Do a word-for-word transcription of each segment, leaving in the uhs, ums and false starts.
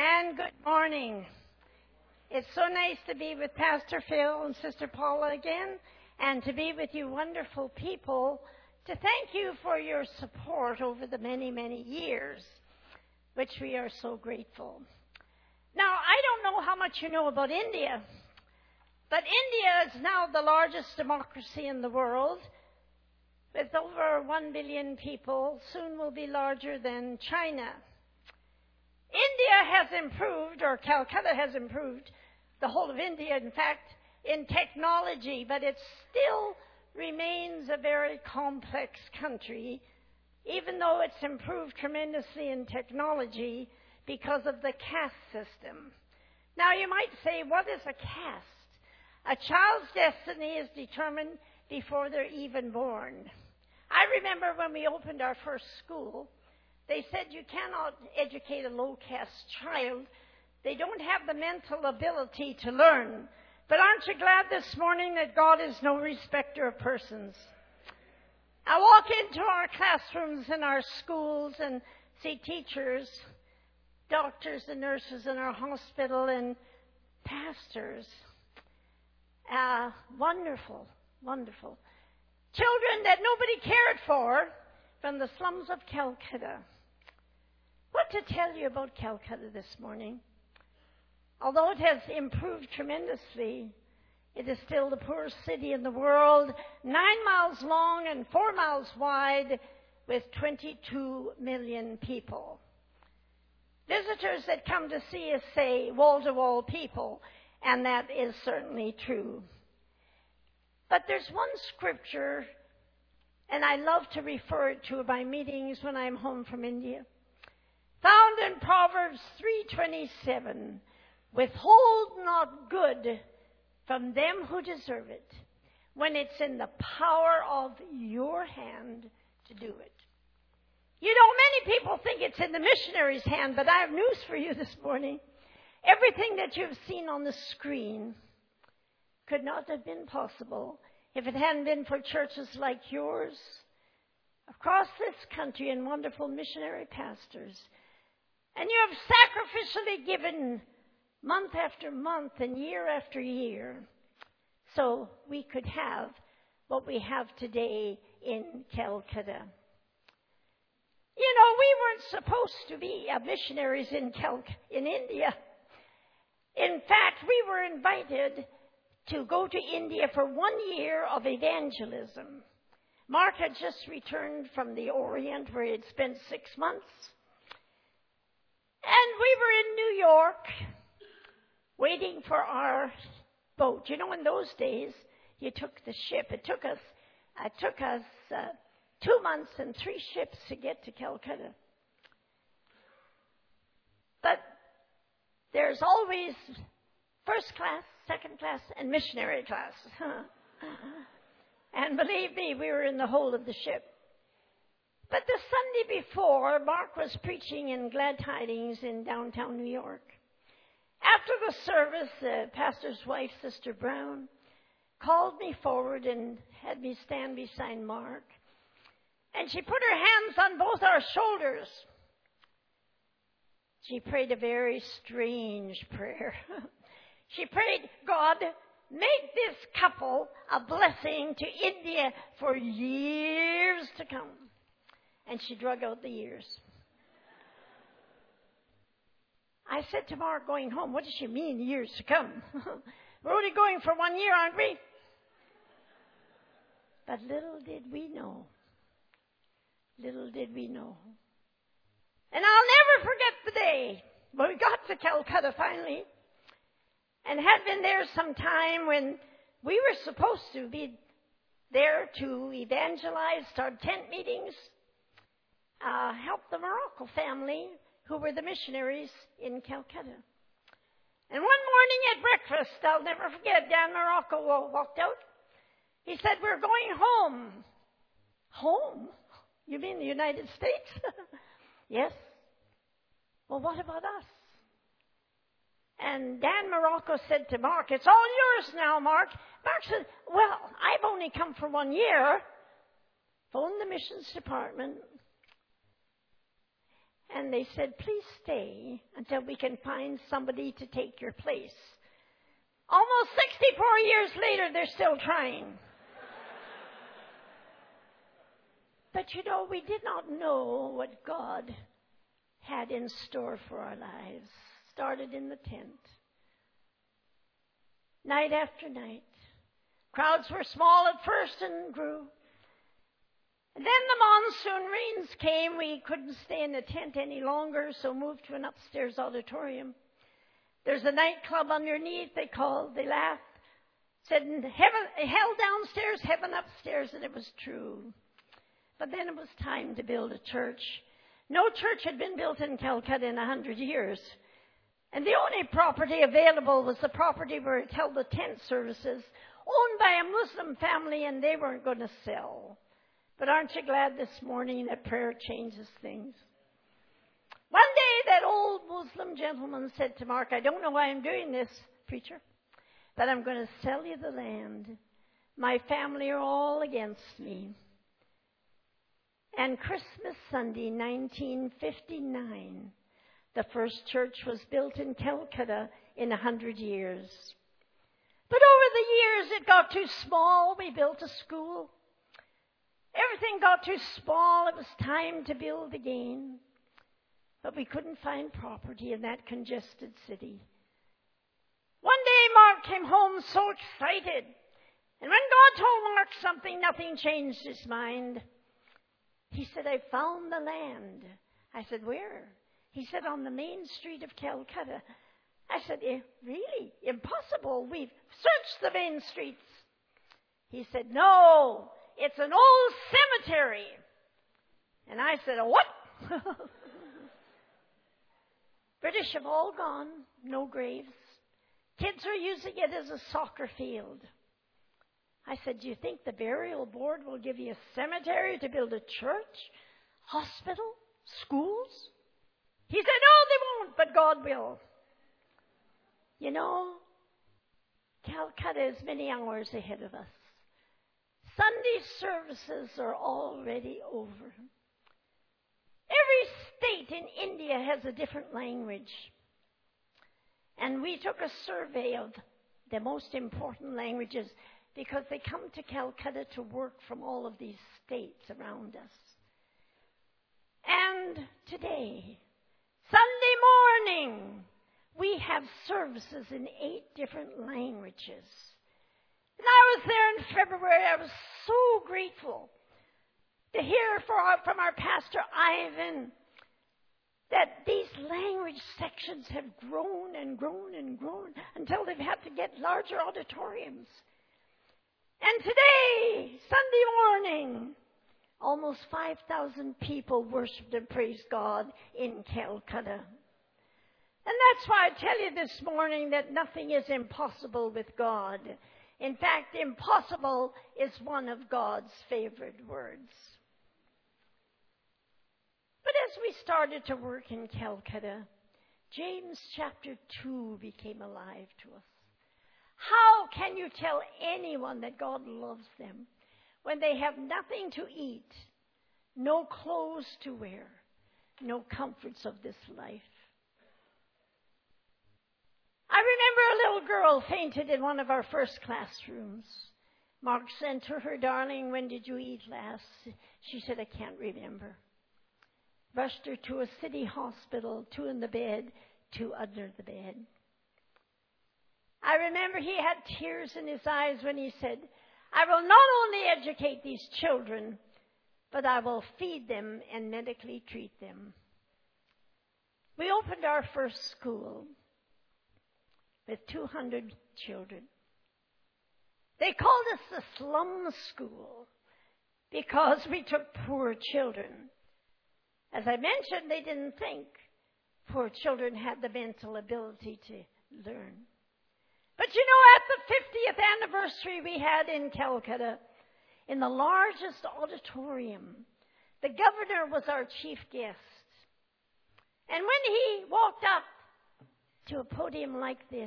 and good morning. It's so nice to be with Pastor Phil and Sister Paula again, and to be with you wonderful people, to thank you for your support over the many, many years, which we are so grateful. Now, I don't know how much you know about India, but India is now the largest democracy in the world, with over one billion people, soon will be larger than China. India has improved, or Calcutta has improved, the whole of India, in fact, in technology, but it still remains a very complex country, even though it's improved tremendously in technology because of the caste system. Now, you might say, what is a caste? A child's destiny is determined before they're even born. I remember when we opened our first school, they said you cannot educate a low-caste child. They don't have the mental ability to learn. But aren't you glad this morning that God is no respecter of persons? I walk into our classrooms in our schools and see teachers, doctors and nurses in our hospital, and pastors. Uh, wonderful, wonderful. Children that nobody cared for from the slums of Calcutta. What to tell you about Calcutta this morning? Although it has improved tremendously, it is still the poorest city in the world, nine miles long and four miles wide, with twenty-two million people. Visitors that come to see us say wall-to-wall people, and that is certainly true. But there's one scripture, and I love to refer it to my meetings when I'm home from India, found in Proverbs three twenty-seven. Withhold not good from them who deserve it, when it's in the power of your hand to do it. You know, many people think it's in the missionary's hand, but I have news for you this morning. Everything that you've seen on the screen could not have been possible if it hadn't been for churches like yours across this country and wonderful missionary pastors. And you have sacrificially given month after month and year after year so we could have what we have today in Calcutta. You know, we weren't supposed to be missionaries in Cal- in India. In fact, we were invited to go to India for one year of evangelism. Mark had just returned from the Orient where he had spent six months. And we were in New York waiting for our boat. You know, in those days, you took the ship. It took us, it took us uh, two months and three ships to get to Calcutta. But there's always first class, second class, and missionary class. And believe me, we were in the hold of the ship. But the Sunday before, Mark was preaching in Glad Tidings in downtown New York. After the service, the pastor's wife, Sister Brown, called me forward and had me stand beside Mark. And she put her hands on both our shoulders. She prayed a very strange prayer. She prayed, God, make this couple a blessing to India for years to come. And she drug out the years. I said to Mark going home, what does she mean, years to come? We're only going for one year, aren't we? But little did we know. Little did we know. And I'll never forget the day when we got to Calcutta finally and had been there some time when we were supposed to be there to evangelize, start tent meetings, uh, help the Morocco family who were the missionaries in Calcutta. And one morning at breakfast, I'll never forget, Dan Morocco walked out. He said, we're going home. Home? You mean the United States? Yes. Well, what about us? And Dan Morocco said to Mark, it's all yours now, Mark. Mark said, well, I've only come for one year. Phone the missions department. And they said, please stay until we can find somebody to take your place. Almost sixty-four years later, they're still trying. But you know, we did not know what God had in store for our lives. Started in the tent. Night after night. Crowds were small at first and grew. And then the monsoon rains came. We couldn't stay in the tent any longer, so moved to an upstairs auditorium. There's a nightclub underneath, they called, they laughed. Said, heaven, hell downstairs, heaven upstairs, and it was true. But then it was time to build a church. No church had been built in Calcutta in a hundred years. And the only property available was the property where it held the tent services, owned by a Muslim family, and they weren't going to sell. But aren't you glad this morning that prayer changes things? One day that old Muslim gentleman said to Mark, I don't know why I'm doing this, preacher, but I'm going to sell you the land. My family are all against me. And Christmas Sunday, nineteen fifty-nine, the first church was built in Calcutta in a hundred years. But over the years, it got too small. We built a school. Everything got too small. It was time to build again. But we couldn't find property in that congested city. One day, Mark came home so excited. And when God told Mark something, nothing changed his mind. He said, I found the land. I said, where? He said, on the main street of Calcutta. I said, eh, really? Impossible. We've searched the main streets. He said, no, it's an old cemetery. And I said, a what? British have all gone, no graves. Kids are using it as a soccer field. I said, do you think the burial board will give you a cemetery to build a church, hospital, schools? He said, no, they won't, but God will. You know, Calcutta is many hours ahead of us. Sunday services are already over. Every state in India has a different language. And we took a survey of the most important languages because they come to Calcutta to work from all of these states around us. And today, Sunday morning, we have services in eight different languages. And I was there in February. I was so grateful to hear from our pastor, Ivan, that these language sections have grown and grown and grown until they've had to get larger auditoriums. And today, Sunday morning, almost five thousand people worshiped and praised God in Calcutta. And that's why I tell you this morning that nothing is impossible with God. In fact, impossible is one of God's favorite words. But as we started to work in Calcutta, James chapter two became alive to us. How can you tell anyone that God loves them when they have nothing to eat, no clothes to wear, no comforts of this life? I remember a little girl fainted in one of our first classrooms. Mark sent her, her darling, when did you eat last? She said, I can't remember. Rushed her to a city hospital, two in the bed, two under the bed. I remember he had tears in his eyes when he said, I will not only educate these children, but I will feed them and medically treat them. We opened our first school with two hundred children. They called us the slum school because we took poor children. As I mentioned, they didn't think poor children had the mental ability to learn. But you know, at the fiftieth anniversary we had in Calcutta, in the largest auditorium, the governor was our chief guest. And when he walked up to a podium like this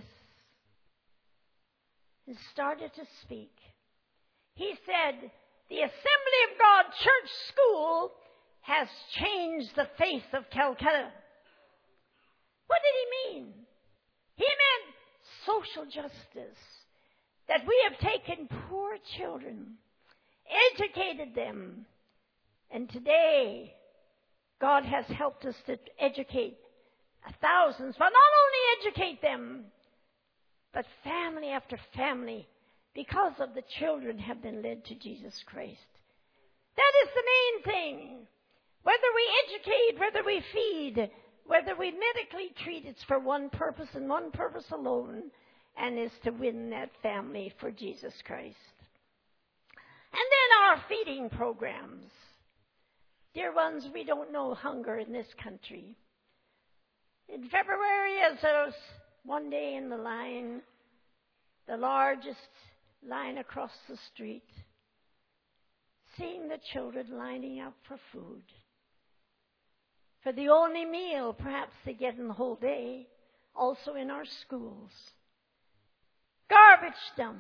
and started to speak, he said, the Assembly of God Church School has changed the face of Calcutta. What did he mean? He meant social justice. That we have taken poor children, educated them, and today God has helped us to educate thousands, but not only educate them, but family after family, because of the children, have been led to Jesus Christ. That is the main thing. Whether we educate, whether we feed, whether we medically treat, it's for one purpose and one purpose alone, and is to win that family for Jesus Christ. And then our feeding programs. Dear ones, we don't know hunger in this country. In February, as I was one day in the line, the largest line across the street, seeing the children lining up for food, for the only meal perhaps they get in the whole day, also in our schools. Garbage dump,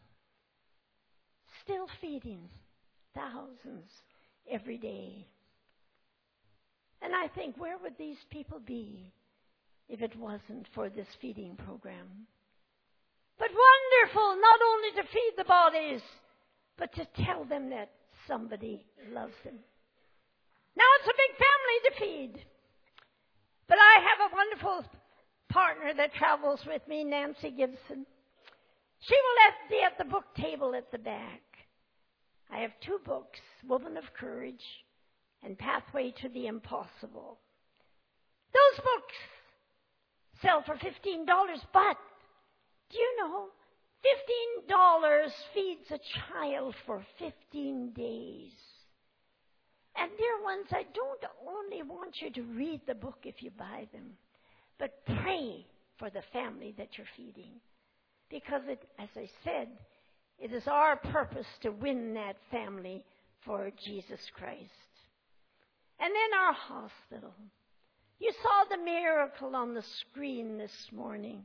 still feeding thousands every day. And I think, where would these people be if it wasn't for this feeding program? But wonderful, not only to feed the bodies, but to tell them that somebody loves them. Now it's a big family to feed. But I have a wonderful partner that travels with me, Nancy Gibson. She will be at the book table at the back. I have two books, Woman of Courage and Pathway to the Impossible. Those books sell for fifteen dollars, but do you know, fifteen dollars feeds a child for fifteen days. And dear ones, I don't only want you to read the book if you buy them, but pray for the family that you're feeding. Because, it, as I said, it is our purpose to win that family for Jesus Christ. And then our hospital. You saw the miracle on the screen this morning.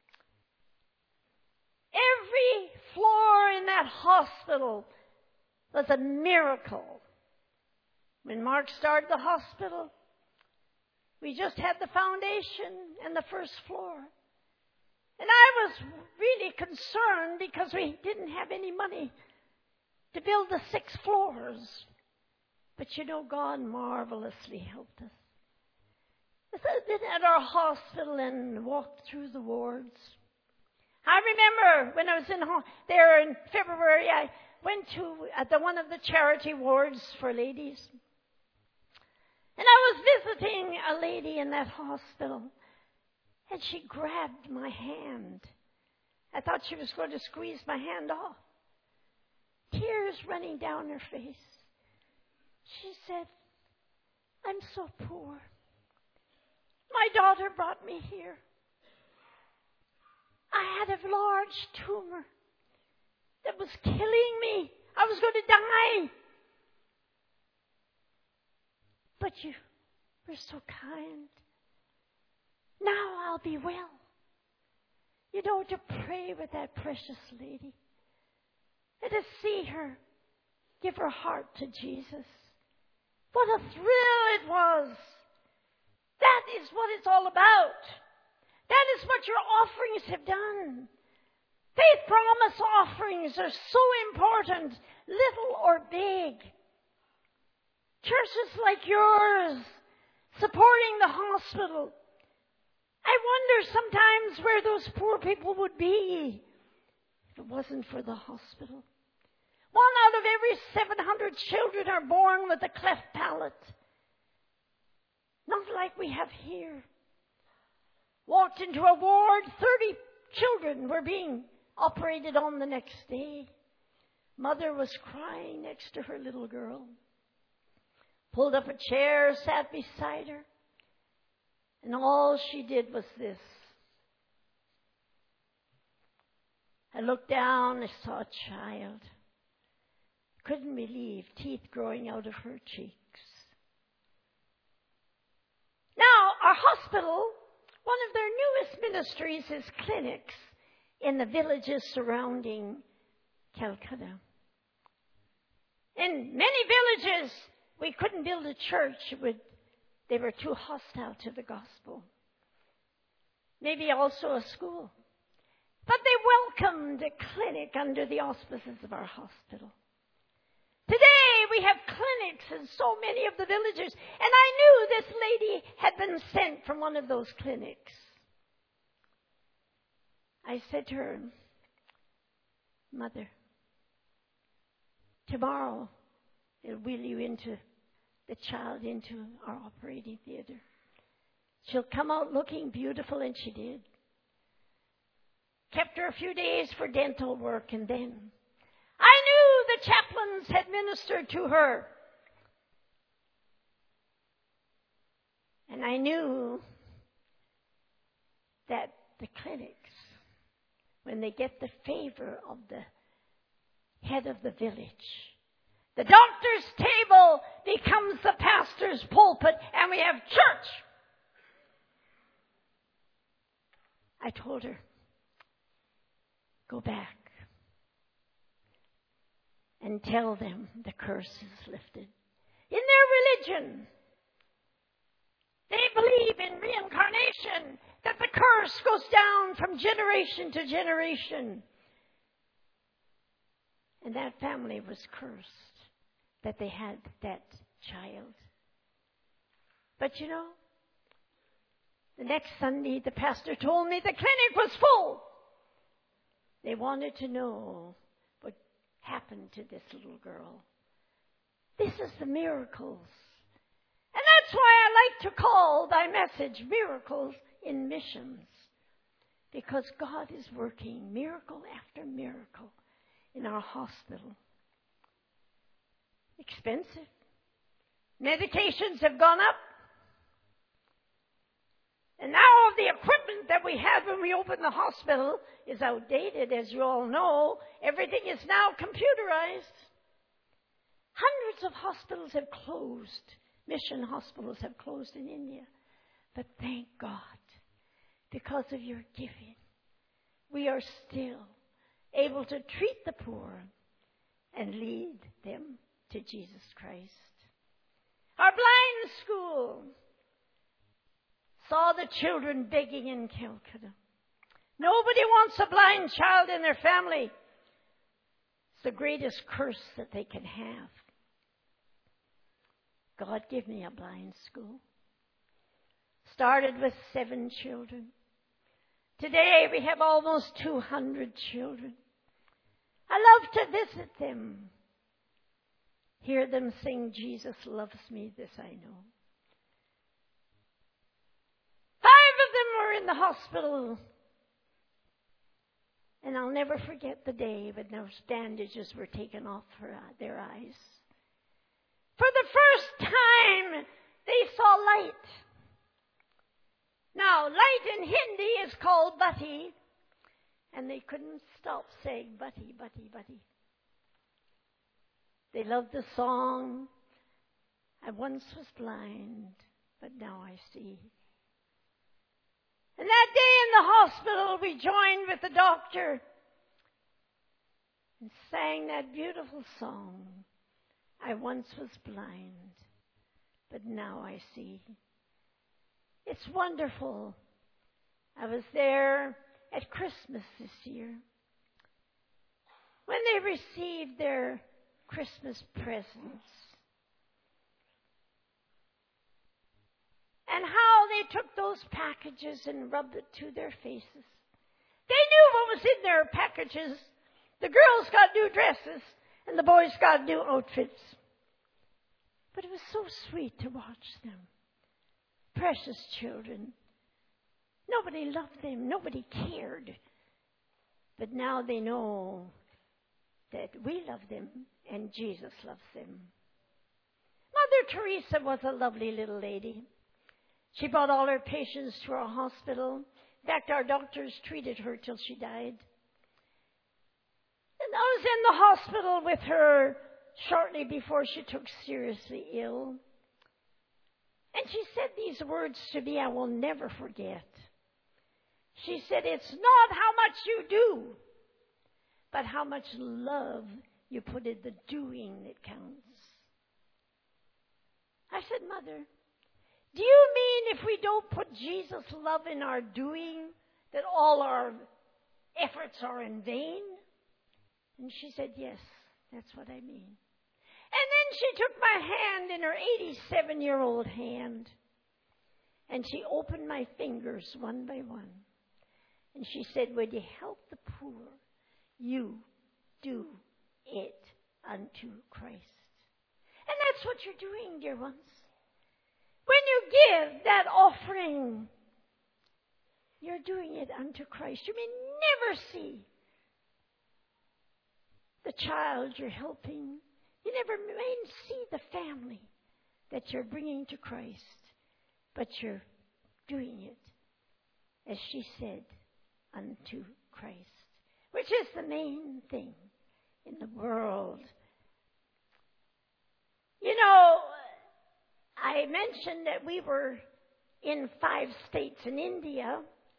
Every floor in that hospital was a miracle. When Mark started the hospital, we just had the foundation and the first floor. And I was really concerned because we didn't have any money to build the six floors. But you know, God marvelously helped us. I've been at our hospital and walked through the wards. I remember when I was in there in February, I went to at the one of the charity wards for ladies. And I was visiting a lady in that hospital. And she grabbed my hand. I thought she was going to squeeze my hand off. Tears running down her face. She said, I'm so poor. My daughter brought me here. I had a large tumor that was killing me. I was going to die. But you were so kind. Now I'll be well. You know, to pray with that precious lady and to see her give her heart to Jesus. What a thrill it was. That is what it's all about. That is what your offerings have done. Faith promise offerings are so important, little or big. Churches like yours, supporting the hospital. I wonder sometimes where those poor people would be if it wasn't for the hospital. One out of every seven hundred children are born with a cleft palate. Not like we have here. Walked into a ward, thirty children were being operated on the next day. Mother was crying next to her little girl. Pulled up a chair, sat beside her. And all she did was this. I looked down, I saw a child. Couldn't believe teeth growing out of her cheeks. Now, our hospital, one of their newest ministries is clinics in the villages surrounding Calcutta. In many villages, we couldn't build a church. It would, they were too hostile to the gospel. Maybe also a school. But they welcomed a clinic under the auspices of our hospital. Today we have clinics in so many of the villages, and I knew this lady had been sent from one of those clinics. I said to her, Mother, tomorrow they'll wheel you into the child into our operating theater. She'll come out looking beautiful, and she did. Kept her a few days for dental work, and then I knew the chaplains had ministered to her. And I knew that the clinics, when they get the favor of the head of the village, the doctor's table becomes the pastor's pulpit, and we have church. I told her, go back and tell them the curse is lifted. In their religion, they believe in reincarnation, that the curse goes down from generation to generation. And that family was cursed that they had that child. But you know, the next Sunday the pastor told me the clinic was full. They wanted to know what happened to this little girl. This is the miracles. And that's why I like to call thy message Miracles in Missions. Because God is working miracle after miracle in our hospital. Expensive. Medications have gone up. And now the equipment that we had when we opened the hospital is outdated, as you all know. Everything is now computerized. Hundreds of hospitals have closed. Mission hospitals have closed in India. But thank God, because of your giving, we are still able to treat the poor and lead them to Jesus Christ. Our blind school saw the children begging in Calcutta. Nobody wants a blind child in their family. It's the greatest curse that they can have. God give me a blind school. Started with seven children. Today we have almost two hundred children. I love to visit them. Hear them sing, Jesus loves me, this I know. Five of them were in the hospital. And I'll never forget the day when those bandages were taken off her, their eyes. For the first time, they saw light. Now, light in Hindi is called bati. And they couldn't stop saying bati, bati, bati. They loved the song, I once was blind, but now I see. And that day in the hospital, we joined with the doctor and sang that beautiful song, I once was blind, but now I see. It's wonderful. I was there at Christmas this year when they received their Christmas presents. And how they took those packages and rubbed it to their faces. They knew what was in their packages. The girls got new dresses and the boys got new outfits. But it was so sweet to watch them. Precious children. Nobody loved them. Nobody cared. But now they know that we love them and Jesus loves them. Mother Teresa was a lovely little lady. She brought all her patients to our hospital. In fact, our doctors treated her till she died. And I was in the hospital with her shortly before she took seriously ill. And she said these words to me I will never forget. She said, it's not how much you do, but how much love you put in the doing that counts. I said, Mother, do you mean if we don't put Jesus' love in our doing, that all our efforts are in vain? And she said, yes, that's what I mean. And then she took my hand in her eighty-seven-year-old hand, and she opened my fingers one by one. And she said, when you help the poor, you do it unto Christ. And that's what you're doing, dear ones. When you give that offering, you're doing it unto Christ. You may never see the child you're helping. You never may see the family that you're bringing to Christ. But you're doing it, as she said, unto Christ, which is the main thing in the world. You know, I mentioned that we were in five states in India,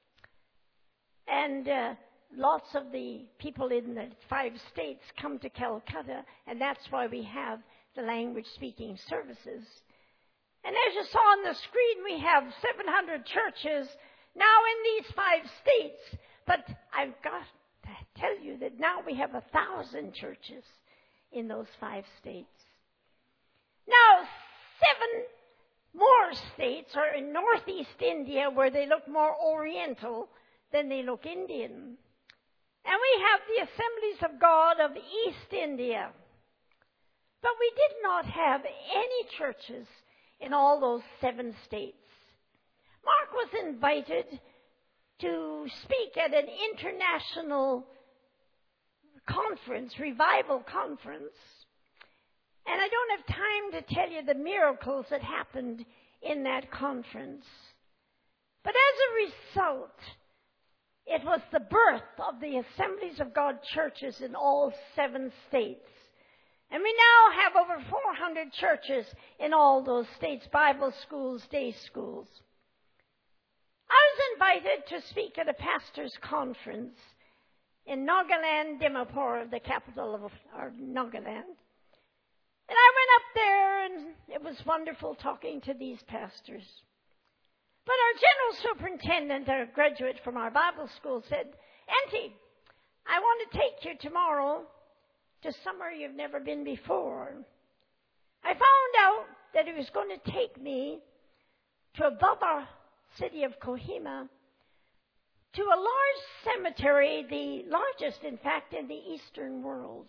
and uh, lots of the people in the five states come to Calcutta, and that's why we have the language-speaking services. And as you saw on the screen, we have seven hundred churches now in these five states. But I've got to tell you that now we have a thousand churches in those five states. Now, seven more states are in northeast India, where they look more Oriental than they look Indian. And we have the Assemblies of God of East India. But we did not have any churches in all those seven states. Mark was invited to speak at an international conference, revival conference. And I don't have time to tell you the miracles that happened in that conference. But as a result, it was the birth of the Assemblies of God churches in all seven states. And we now have over four hundred churches in all those states, Bible schools, day schools. I was invited to speak at a pastor's conference in Nagaland, Dimapur, the capital of our Nagaland. And I went up there, and it was wonderful talking to these pastors. But our general superintendent, a graduate from our Bible school, said, Auntie, I want to take you tomorrow to somewhere you've never been before. I found out that he was going to take me to above our city of Kohima to a large cemetery, the largest, in fact, in the Eastern world.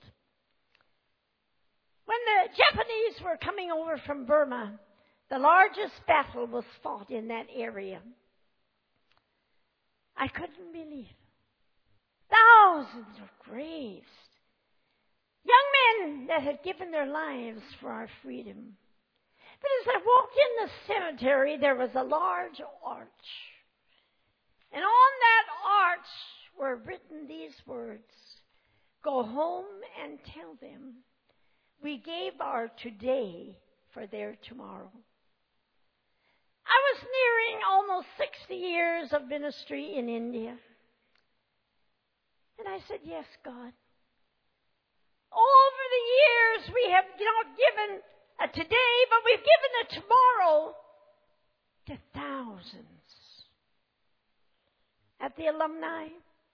When the Japanese were coming over from Burma, the largest battle was fought in that area. I couldn't believe it. Thousands of graves. Young men that had given their lives for our freedom. But as I walked in the cemetery, there was a large arch. And on that arch were written these words, Go home and tell them, we gave our today for their tomorrow. I was nearing almost sixty years of ministry in India. And I said, yes, God. Over the years, we have not given a today, but we've given a tomorrow to thousands. At the alumni,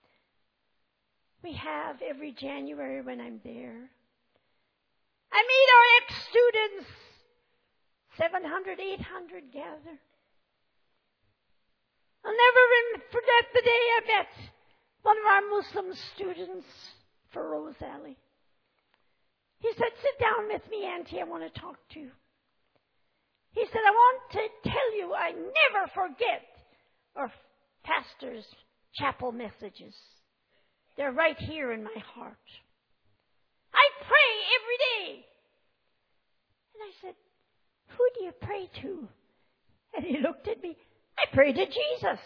we have every January when I'm there. I meet our ex-students, seven hundred, eight hundred gather. I'll never forget the day I met one of our Muslim students, Feroz Ali. He said, sit down with me, Auntie, I want to talk to you. He said, I want to tell you I never forget our pastor's chapel messages. They're right here in my heart. I pray every day. And I said, who do you pray to? And he looked at me. I pray to Jesus.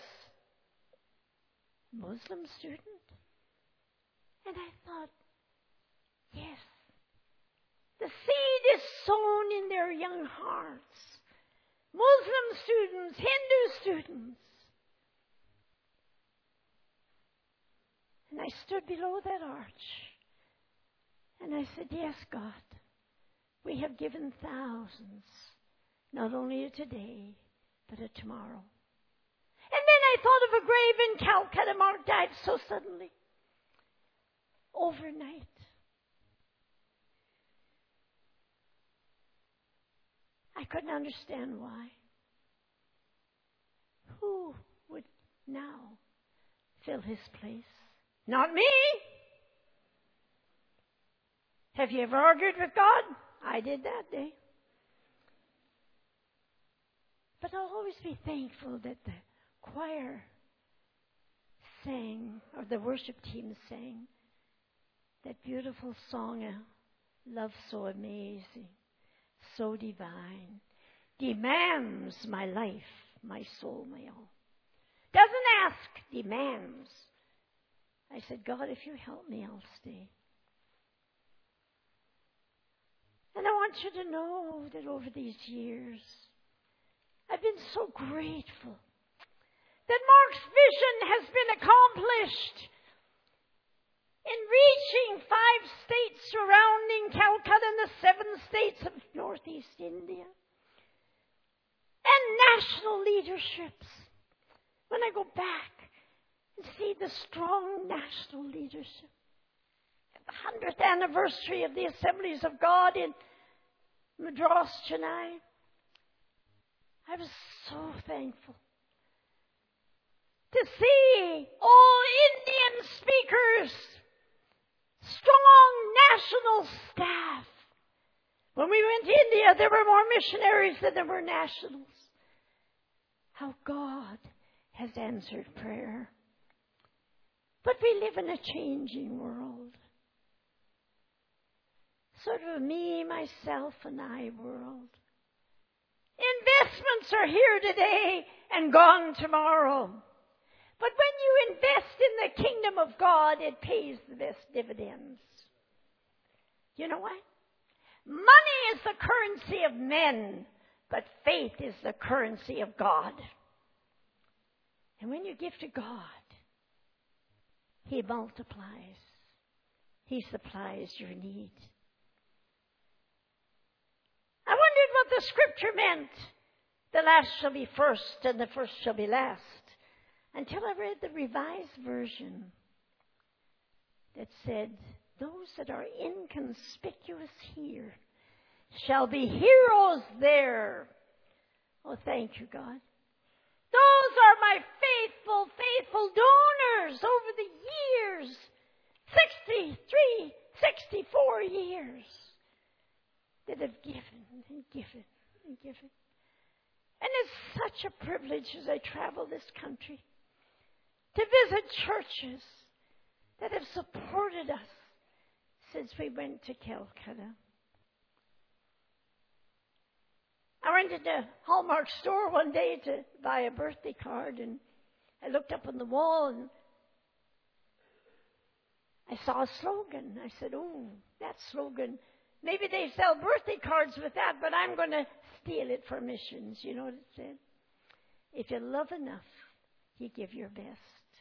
Muslim student. And I thought, yes, the seed is sown in their young hearts. Muslim students, Hindu students. And I stood below that arch. And I said, yes, God, we have given thousands not only a today, but a tomorrow. And then I thought of a grave in Calcutta. Mark died so suddenly. Overnight. I couldn't understand why. Who would now fill his place? Not me. Have you ever argued with God? I did that day. But I'll always be thankful that the choir sang, or the worship team sang, that beautiful song, Love So Amazing, So Divine, demands my life, my soul, my all. Doesn't ask, demands. I said, God, if you help me, I'll stay. And I want you to know that over these years, I've been so grateful that Mark's vision has been accomplished in reaching five states surrounding Calcutta and the seven states of Northeast India. And national leaderships. When I go back and see the strong national leadership. The hundredth anniversary of the Assemblies of God in Madras, Chennai. I was so thankful to see all Indian speakers, strong national staff. When we went to India, there were more missionaries than there were nationals. How God has answered prayer. But we live in a changing world. Sort of a me, myself, and I world. Investments are here today and gone tomorrow. But when you invest in the kingdom of God, it pays the best dividends. You know what? Money is the currency of men, but faith is the currency of God. And when you give to God, He multiplies. He supplies your need. I wondered what the scripture meant. The last shall be first and the first shall be last. Until I read the Revised Version that said, those that are inconspicuous here shall be heroes there. Oh, thank you, God. Those are my faithful, faithful donors over the years. sixty-three, sixty-four years that have given and given and given. And it's such a privilege as I travel this country to visit churches that have supported us since we went to Calcutta. I went into a Hallmark store one day to buy a birthday card, and I looked up on the wall and I saw a slogan. I said, oh, that slogan, maybe they sell birthday cards with that, but I'm going to steal it for missions. You know what it said? If you love enough, you give your best.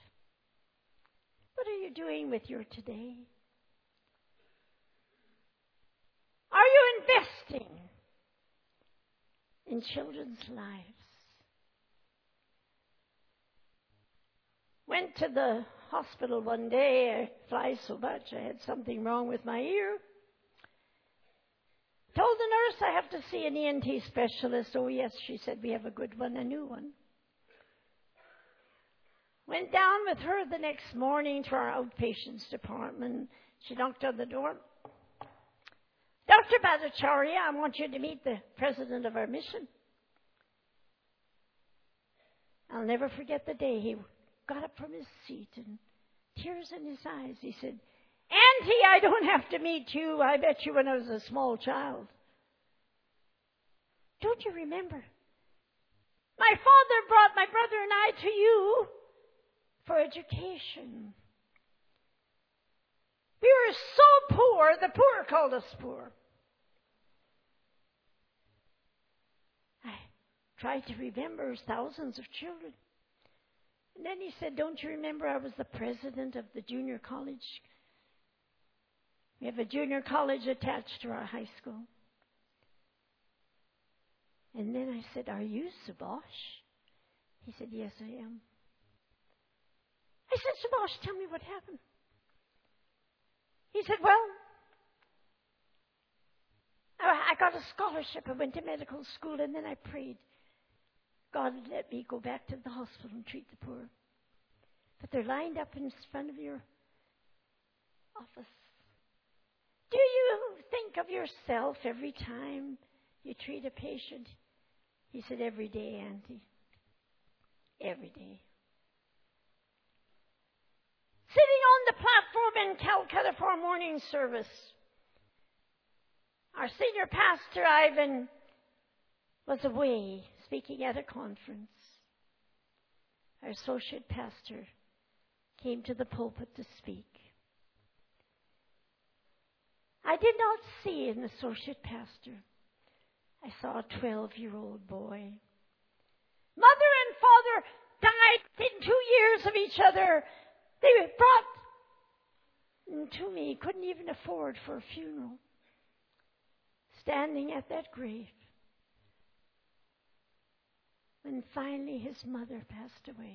What are you doing with your today? Are you investing in children's lives? Went to the hospital one day. I fly so much. I had something wrong with my ear. Told the nurse I have to see an E N T specialist. Oh, yes, she said, we have a good one, a new one. Went down with her the next morning to our outpatients department. She knocked on the door. Doctor Bhattacharya, I want you to meet the president of our mission. I'll never forget the day he got up from his seat and tears in his eyes. He said, Auntie, I don't have to meet you. I met you when I was a small child. Don't you remember? My father brought my brother and I to you for education. We were so poor, the poor called us poor. I tried to remember thousands of children. And then he said, don't you remember I was the president of the junior college? We have a junior college attached to our high school. And then I said, "Are you Subhash?" He said, "Yes, I am." I said, "Subhash, tell me what happened." He said, "Well, I got a scholarship. I went to medical school, and then I prayed. God let me go back to the hospital and treat the poor. But they're lined up in front of your office. Do you think of yourself every time you treat a patient?" He said, "Every day, Auntie. Every day." Sitting on the platform in Calcutta for a morning service, our senior pastor, Ivan, was away speaking at a conference. Our associate pastor came to the pulpit to speak. I did not see an associate pastor. I saw a twelve-year-old boy. Mother and father died within two years of each other. They were brought to me, couldn't even afford for a funeral. Standing at that grave, when finally his mother passed away,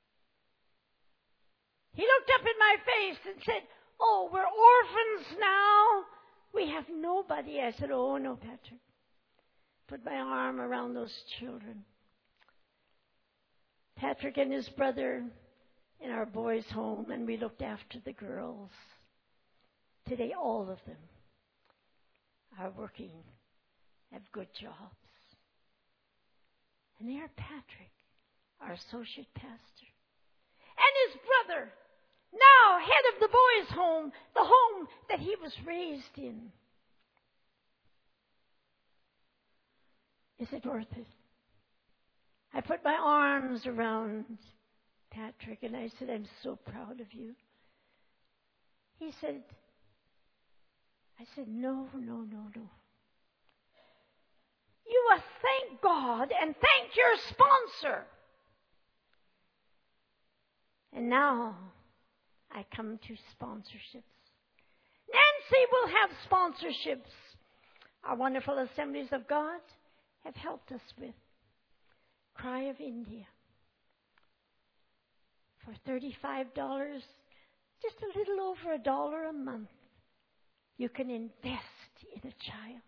he looked up in my face and said, "Oh, we're orphans now. We have nobody." I said, "Oh, no, Patrick." Put my arm around those children. Patrick and his brother in our boys' home, and we looked after the girls. Today, all of them are working, have good jobs. And there Patrick, our associate pastor, and his brother, now head of the boys' home, the home that he was raised in. Is it worth it? I put my arms around Patrick and I said, "I'm so proud of you." He said, I said, "No, no, no, no. You must thank God and thank your sponsor." And now I come to sponsorships. Nancy will have sponsorships. Our wonderful Assemblies of God have helped us with Cry of India. For thirty-five dollars, just a little over a dollar a month, you can invest in a child.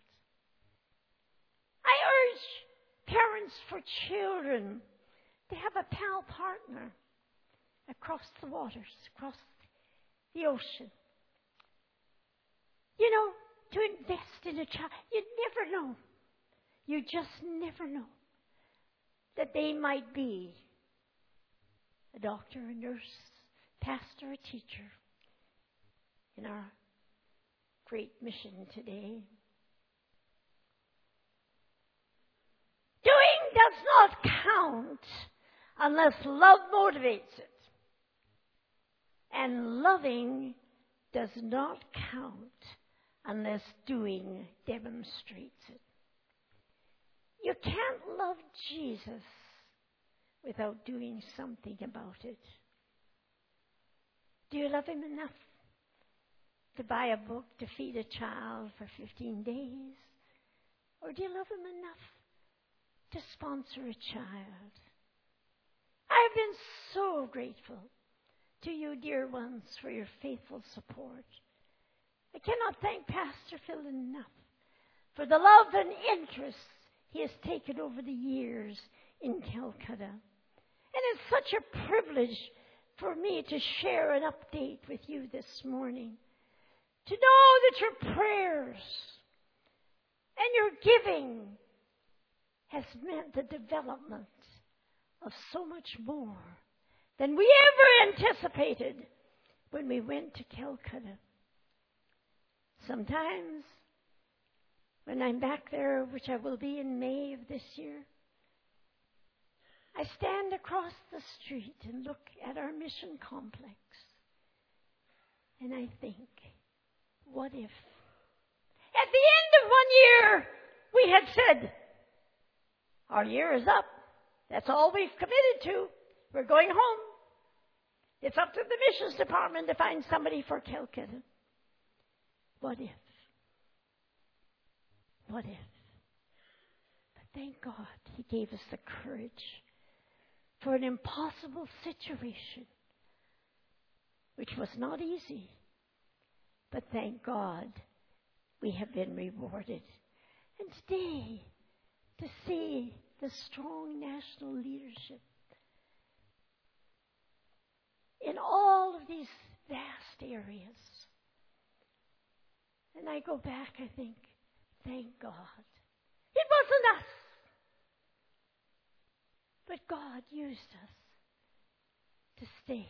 I urge parents for children to have a pal partner across the waters, across the ocean. You know, to invest in a child. You never know. You just never know that they might be a doctor, a nurse, pastor, a teacher in our great mission today. Doing does not count unless love motivates it. And loving does not count unless doing demonstrates it. You can't love Jesus without doing something about it. Do you love him enough to buy a book to feed a child for fifteen days? Or do you love him enough to sponsor a child? I've been so grateful to you, dear ones, for your faithful support. I cannot thank Pastor Phil enough for the love and interest he has taken over the years in Calcutta. And it's such a privilege for me to share an update with you this morning. To know that your prayers and your giving has meant the development of so much more than we ever anticipated when we went to Calcutta. Sometimes, when I'm back there, which I will be in May of this year, I stand across the street and look at our mission complex, and I think, what if? At the end of one year, we had said, our year is up. That's all we've committed to. We're going home. It's up to the missions department to find somebody for Calcutta. What if? What if? But thank God He gave us the courage for an impossible situation, which was not easy. But thank God we have been rewarded. And today, to see the strong national leadership in all of these vast areas. And I go back, I think, thank God. It wasn't us, but God used us to stay,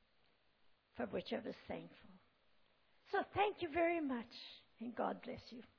for which I was thankful. So thank you very much, and God bless you.